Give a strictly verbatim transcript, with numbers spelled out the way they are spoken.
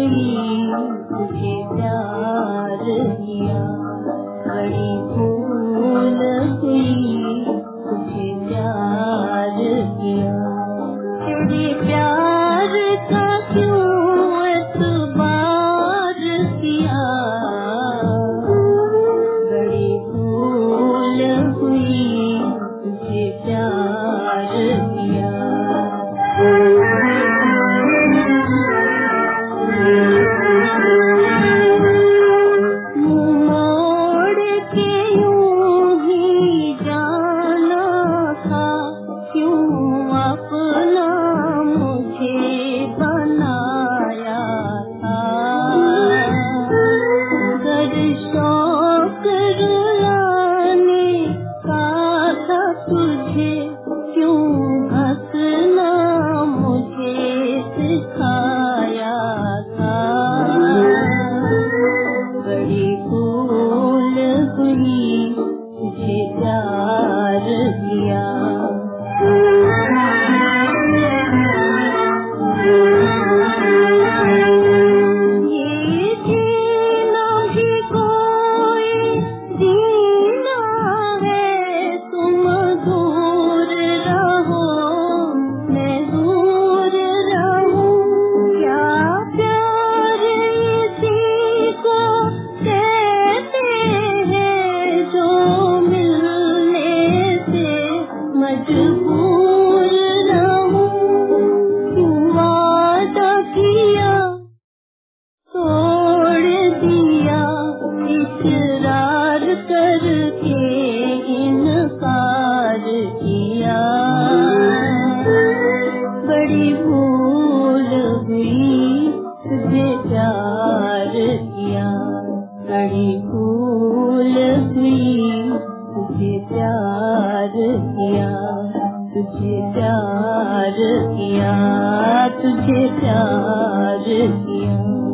हुई तुझे प्यार किया, बड़ी भूल हुई तुझे प्यार किया। तेरे प्यार का क्यों एतबार किया, बड़ी भूल हुई तुझे प्यार किया। मोड़ के यूं ही जाना था, क्यों अपना मुझे बनाया था। गर शौक रुलाने का था तुझे, क्यों हंसना मुझे सिखाया था। बड़ी भूल हुई तुझे प्यार किया। ये जीना भी कोई जीना है, तुम दूर रहो मैं दूर रहूं। क्या प्यार इसी को कहते हैं, जो मिलने से मजबूर रहूं। क्यों वादा किया तोड़ दिया, इकरार करके इनकार किया। बड़ी भूल हुई तुझे प्यार किया, बड़ी भूल हुई तुझे प्यार किया। तुझे प्यार किया, तुझे प्यार किया।